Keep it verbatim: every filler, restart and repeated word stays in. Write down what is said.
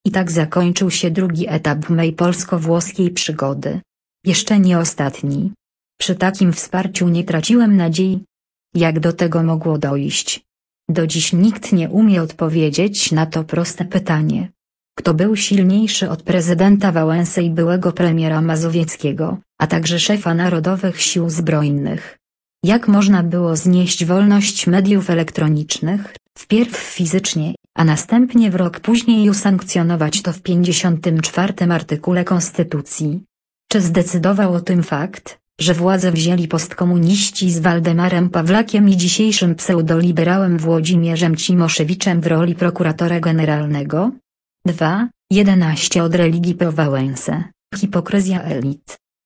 I tak zakończył się drugi etap mej polsko-włoskiej przygody. Jeszcze nie ostatni. Przy takim wsparciu nie traciłem nadziei. Jak do tego mogło dojść? Do dziś nikt nie umie odpowiedzieć na to proste pytanie. Kto był silniejszy od prezydenta Wałęsy i byłego premiera Mazowieckiego, a także szefa Narodowych Sił Zbrojnych? Jak można było znieść wolność mediów elektronicznych, wpierw fizycznie, a następnie w rok później usankcjonować to w pięćdziesiątym czwartym artykule Konstytucji? Czy zdecydował o tym fakt, że władzę wzięli postkomuniści z Waldemarem Pawlakiem i dzisiejszym pseudoliberałem Włodzimierzem Cimoszewiczem w roli prokuratora generalnego? dwa. jedenaście Od religii po Wałęsę. Hipokryzja elit.